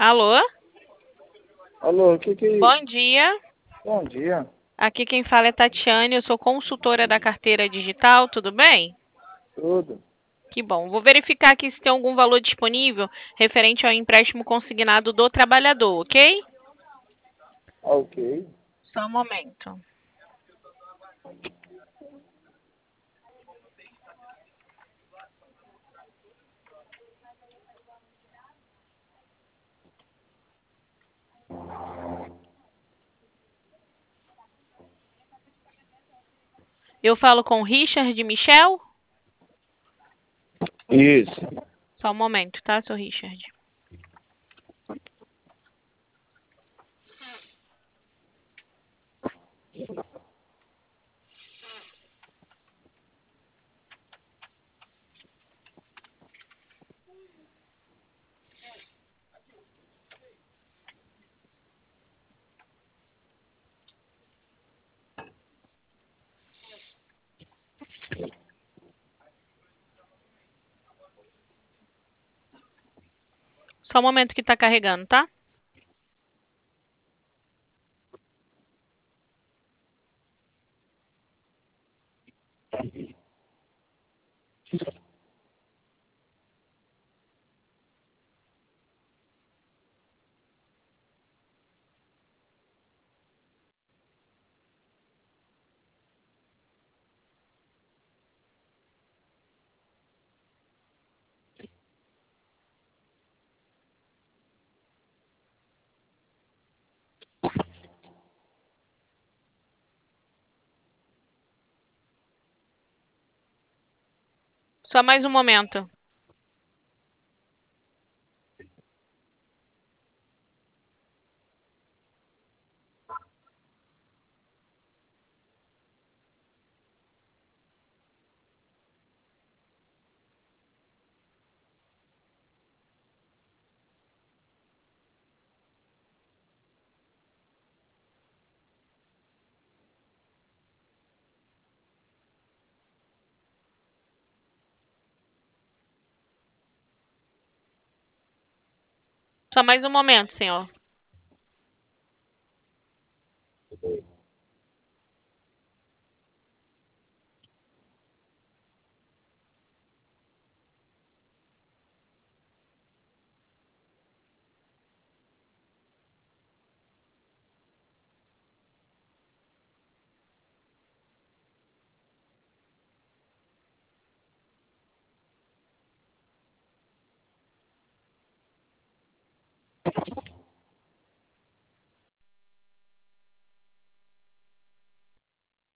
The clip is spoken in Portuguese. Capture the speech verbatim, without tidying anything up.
Alô? Alô, o que que... Bom dia. Bom dia. Aqui quem fala é Tatiane, eu sou consultora da carteira digital, tudo bem? Tudo. Que bom. Vou verificar aqui se tem algum valor disponível referente ao empréstimo consignado do trabalhador, ok? Ah, ok. Só um momento. Eu falo com Richard Michel? Isso. Só um momento, tá, seu Richard? Só um momento que tá carregando, tá? Só mais um momento. Só mais um momento, senhor.